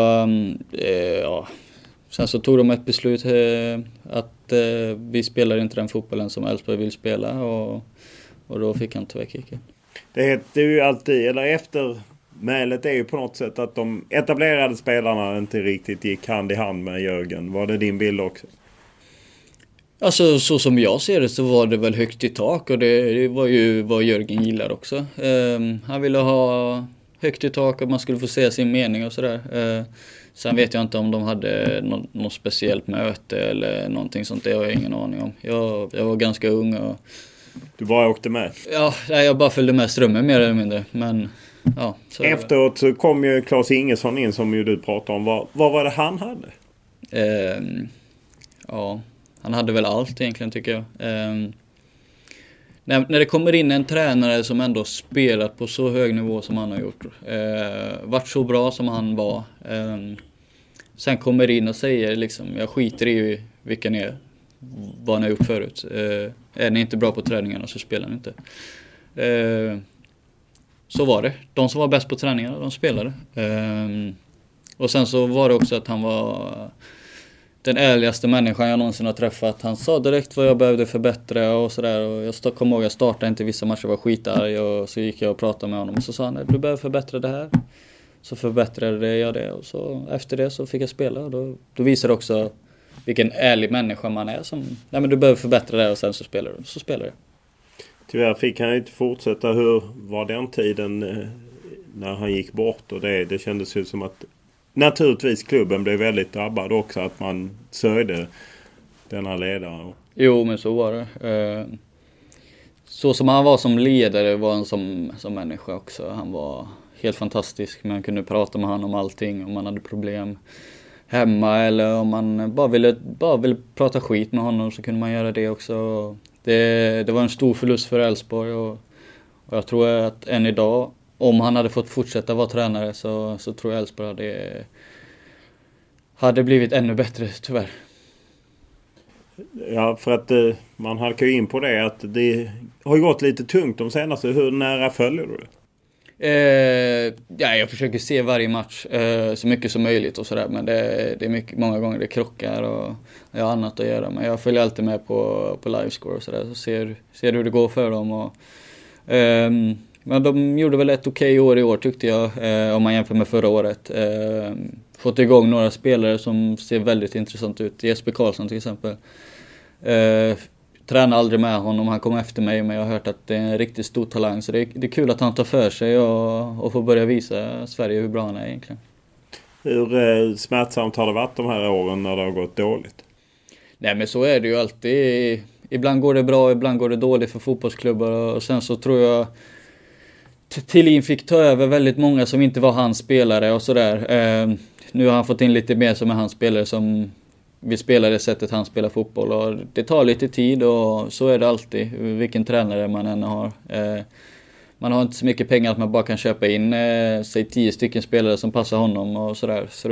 så tog de ett beslut att vi spelar inte den fotbollen som Elfsborg vill spela, och då fick han tyvärr kicken. Det heter ju alltid, eller eftermälet är ju på något sätt att de etablerade spelarna inte riktigt gick hand i hand med Jörgen. Var det din bild också? Alltså så som jag ser det så var det väl högt i tak, och det var ju vad Jörgen gillar också. Han ville ha högt i tak och man skulle få se sin mening och sådär. Sen vet jag inte om de hade något speciellt möte eller någonting sånt. Det har jag ingen aning om. Jag var ganska ung och... Du bara åkte med? Ja, jag bara följde med strömmen mer eller mindre. Men, ja, så efteråt så kom ju Claes Ingesson in som ju du pratade om. Vad var det han hade? Ja, han hade väl allt egentligen tycker jag. När det kommer in en tränare som ändå spelat på så hög nivå som han har gjort. Varit så bra som han var. sen kommer in och säger liksom, jag skiter i vilka ni är, vad ni har gjort förut. Är ni inte bra på träningarna så spelar ni inte. Så var det. De som var bäst på träningarna, de spelade. Och sen så var det också att han var den ärligaste människan jag någonsin har träffat. Han sa direkt vad jag behövde förbättra och sådär. Och jag kommer ihåg, jag startade inte vissa matcher, var skitarg. Och så gick jag och pratade med honom och så sa han, du behöver förbättra det här. Så förbättrade jag det och så efter det så fick jag spela. Och då visade det också vilken ärlig människa man är. Som, nej men du behöver förbättra det och sen så spelar du. Så spelar du. Tyvärr fick han inte fortsätta. Hur var den tiden när han gick bort? Och det kändes ju som att naturligtvis klubben blev väldigt drabbad också. Att man sörjde denna ledare. Jo men så var det. Så som han var som ledare var han som människa också. Han var helt fantastisk. Man kunde prata med honom om allting. Om man hade problem hemma eller om man bara ville prata skit med honom så kunde man göra det också. Det var en stor förlust för Elfsborg och jag tror att än idag, om han hade fått fortsätta vara tränare så tror jag Elfsborg hade blivit ännu bättre tyvärr. Ja, för att man halkar ju in på det att det har gått lite tungt de senaste. Hur nära följer du det? Ja, jag försöker se varje match så mycket som möjligt och sådär, men det är många gånger det krockar och jag har annat att göra, men jag följer alltid med på livescore och sådär, så ser hur det går för dem och, men de gjorde väl ett okej år i år tyckte jag, om man jämför med förra året. Fått igång några spelare som ser väldigt intressant ut. Jesper Karlsson till exempel. Tränar aldrig med honom, han kom efter mig, men jag har hört att det är en riktigt stor talang, så det är kul att han tar för sig och får börja visa Sverige hur bra han är egentligen. Hur smärtsamt har det varit de här åren när det har gått dåligt? Nej men så är det ju alltid. Ibland går det bra, ibland går det dåligt för fotbollsklubbar och sen så tror jag Thelin fick ta över väldigt många som inte var hans spelare och sådär. Nu har han fått in lite mer som är hans spelare som vi spelar det sättet han spelar fotboll och det tar lite tid och så är det alltid, vilken tränare man än har. Man har inte så mycket pengar att man bara kan köpa in säg 10 stycken spelare som passar honom och sådär. Så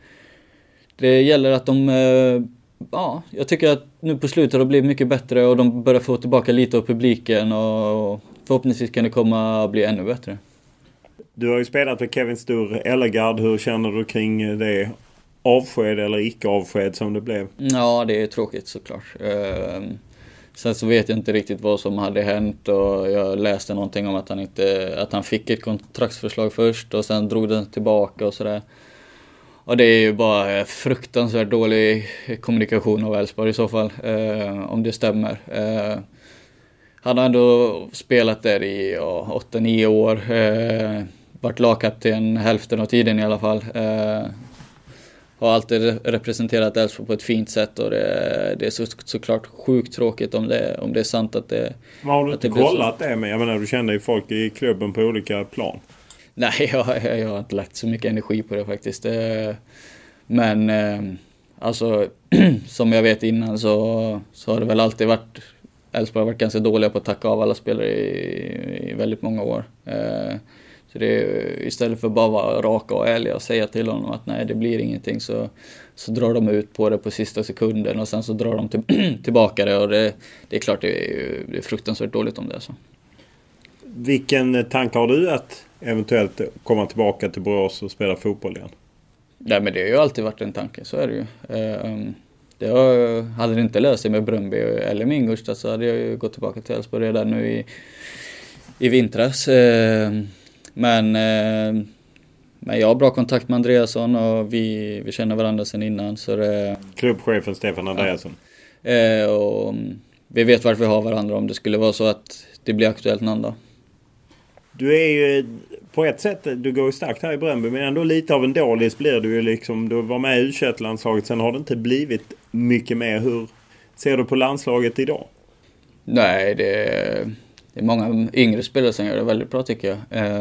det gäller att ja, jag tycker att nu på slutet har det blivit mycket bättre och de börjar få tillbaka lite av publiken och förhoppningsvis kan det komma att bli ännu bättre. Du har ju spelat med Kevin Sturr Ellegard. Hur känner du kring det? Avsked eller icke avsked som det blev? Ja, det är tråkigt såklart. Sen så vet jag inte riktigt vad som hade hänt och jag läste någonting om att han fick ett kontraktsförslag först och sen drog den tillbaka och sådär. Och det är ju bara fruktansvärt dålig kommunikation av Elfsborg i så fall, om det stämmer. Han har ändå spelat där i 8-9 år, varit lagkapten hälften av tiden i alla fall. Har alltid representerat Elfsborg på ett fint sätt och det är såklart sjukt tråkigt om det är sant att det... Men har du inte kollat det med? Jag menar, du känner ju folk i klubben på olika plan. Nej, jag har inte lagt så mycket energi på det faktiskt. Men alltså, som jag vet innan så har det väl alltid varit... Elfsborg har varit ganska dåliga på att tacka av alla spelare i väldigt många år. Så det är, istället för bara vara raka och ärliga och säga till honom att nej, det blir ingenting, så drar de ut på det på sista sekunden och sen så drar de tillbaka det och det är klart det är fruktansvärt dåligt om det. Så. Vilken tanke har du att eventuellt komma tillbaka till Borås och spela fotboll igen? Nej, men det har ju alltid varit en tanke, så är det ju. Hade det inte löst sig med Bröndby eller Mingorstad så hade jag ju gått tillbaka till Elfsborg redan nu i vintras. Men jag har bra kontakt med Andreasson och vi känner varandra sedan innan. Så klubbchefen Stefan Andreasson. Ja. Och vi vet varför vi har varandra om det skulle vara så att det blir aktuellt någon dag. Du är ju på ett sätt, du går ju starkt här i Bröndby, men ändå lite av en dålig blir du ju liksom. Du var med i U21-landslaget, sen har det inte blivit mycket mer. Hur ser du på landslaget idag? Nej, det är många yngre spelare som gör det väldigt bra tycker jag.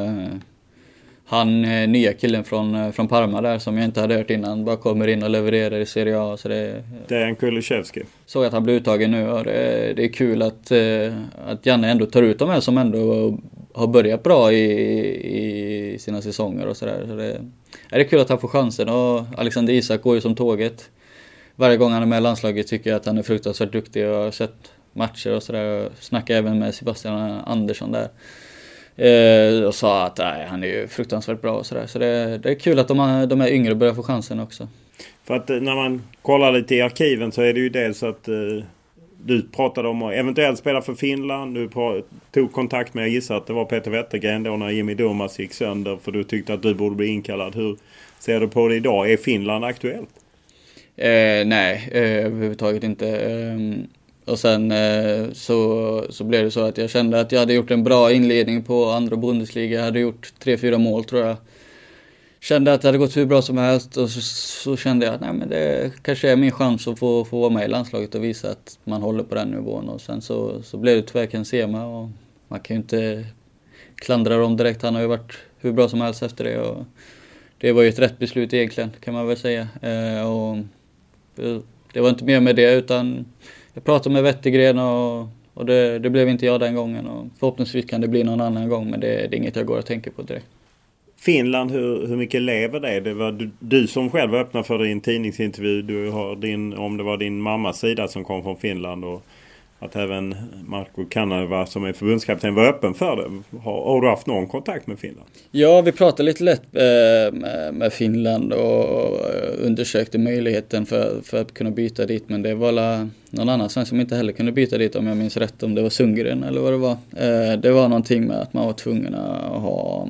Han nya killen från Parma där som jag inte hade hört innan bara kommer in och levererar i Serie A. Så det är en Kulusevski. Så att han blir uttagen nu och det är kul att Janne ändå tar ut de här som ändå har börjat bra i sina säsonger och sådär. Så det är kul att han får chansen, och Alexander Isak går ju som tåget. Varje gång han är med i landslaget tycker jag att han är fruktansvärt duktig, och har sett matcher och sådär. Snackade även med Sebastian Andersson där. Och sa att han är ju fruktansvärt bra och sådär. Så det är kul att de är yngre börjar få chansen också. För att när man kollar lite i arkiven så är det ju dels att du pratade om att eventuellt spela för Finland. Du tog kontakt med, jag gissar att det var Peter Wettergren då när Jimmy Durmaz gick sönder, för du tyckte att du borde bli inkallad. Hur ser du på det idag? Är Finland aktuellt? Nej, överhuvudtaget inte. Och sen så blev det så att jag kände att jag hade gjort en bra inledning på andra Bundesliga. Jag hade gjort 3-4 mål tror jag. Kände att det hade gått hur bra som helst, och så kände jag att nej, men det kanske är min chans att få vara med i landslaget och visa att man håller på den nivån. Och sen så blev det tyvärr Ken Sema, och man kan ju inte klandra dem direkt. Han har ju varit hur bra som helst efter det, och det var ju ett rätt beslut egentligen, kan man väl säga. Och det var inte mer med det, utan jag pratade med Wettergren och det blev inte jag den gången, och förhoppningsvis kan det bli någon annan gång, men det är inget jag går och tänker på direkt. Finland, hur mycket lever det? Det var du som själv öppnade för din tidningsintervju. Du har om det var din mammas sida som kom från Finland, och att även Marko Kanava som är förbundskapten var öppen för det. Har du haft någon kontakt med Finland? Ja, vi pratade lite lätt med Finland och undersökte möjligheten för att kunna byta dit. Men det var någon annan som inte heller kunde byta dit, om jag minns rätt, om det var Sundgren eller vad det var. Det var någonting med att man var tvungen att ha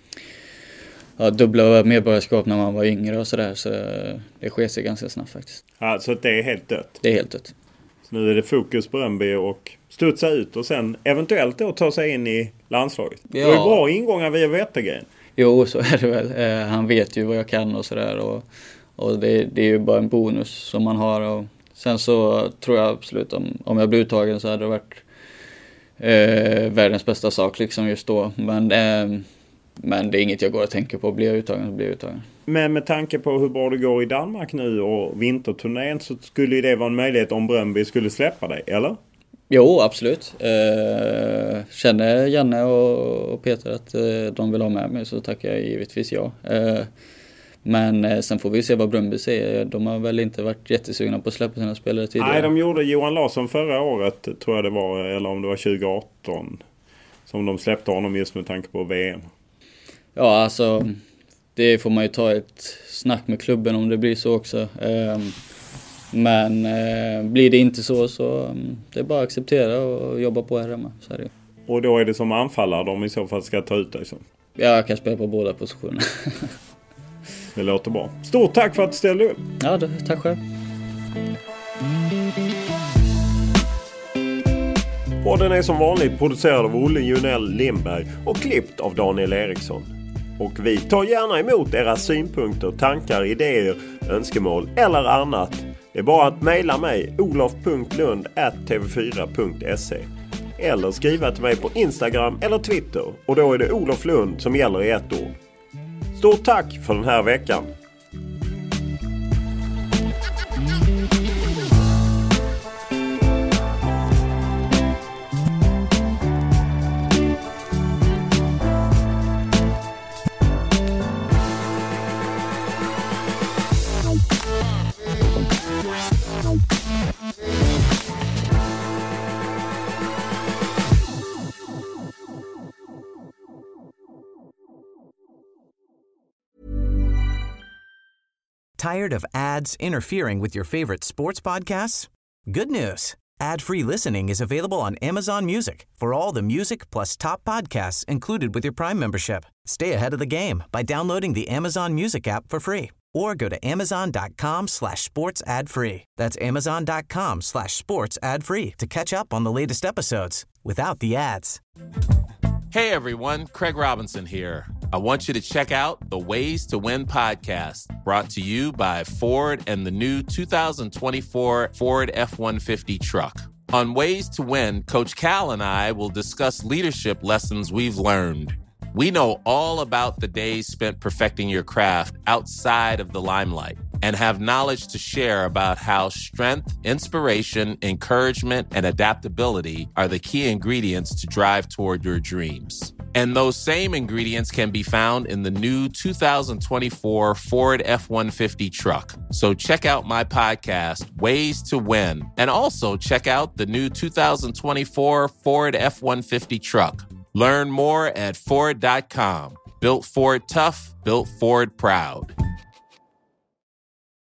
dubbla medborgarskap när man var yngre och sådär. Så det sker sig ganska snabbt faktiskt. Ja, så det är helt dött? Det är helt dött. Så nu är det fokus på Rönnby och studsa ut och sen eventuellt då ta sig in i landslaget. Ja. Det är bra ingångar via Wettergren. Jo, så är det väl. Han vet ju vad jag kan och sådär. Och det är ju bara en bonus som man har. Och sen så tror jag absolut om jag blir uttagen så hade det varit världens bästa sak liksom just då. Men det är inget jag går och tänker på. Blir jag uttagen så blir jag uttagen. Men med tanke på hur bra det går i Danmark nu och vinterturnén, så skulle ju det vara en möjlighet om Bröndby skulle släppa dig, eller? Jo, absolut. Känner Janne och Peter att de vill ha med mig, så tackar jag givetvis ja. Men sen får vi se vad Bröndby säger. De har väl inte varit jättesugna på att släppa sina spelare tidigare. Nej, de gjorde Johan Larsson förra året, tror jag det var, eller om det var 2018, som de släppte honom just med tanke på VM. Ja, alltså det får man ju ta ett snack med klubben om det blir så också. Men blir det inte så det är bara att acceptera och jobba på här hemma. Så är det. Och då är det som anfallare de i så fall ska ta ut dig som? Jag kan spela på båda positionerna. Det låter bra. Stort tack för att du ställde upp. Ja, tack själv. Podden är som vanligt producerad av Olle Junell Lindberg och klippt av Daniel Eriksson. Och vi tar gärna emot era synpunkter, tankar, idéer, önskemål eller annat. Det är bara att mejla mig olof.lund@tv4.se eller skriva till mig på Instagram eller Twitter, och då är det Olof Lund som gäller i ett ord. Stort tack för den här veckan! Tired of ads interfering with your favorite sports podcasts? Good news. Ad-free listening is available on Amazon Music for all the music plus top podcasts included with your Prime membership. Stay ahead of the game by downloading the Amazon Music app for free or go to amazon.com/sports ad free. That's amazon.com/sports ad free to catch up on the latest episodes without the ads. Hey everyone, Craig Robinson here. I want you to check out the Ways to Win podcast, brought to you by Ford and the new 2024 Ford F-150 truck. On Ways to Win, Coach Cal and I will discuss leadership lessons we've learned. We know all about the days spent perfecting your craft outside of the limelight and have knowledge to share about how strength, inspiration, encouragement, and adaptability are the key ingredients to drive toward your dreams. And those same ingredients can be found in the new 2024 Ford F-150 truck. So check out my podcast, Ways to Win, and also check out the new 2024 Ford F-150 truck. Learn more at Ford.com. Built Ford tough, built Ford proud.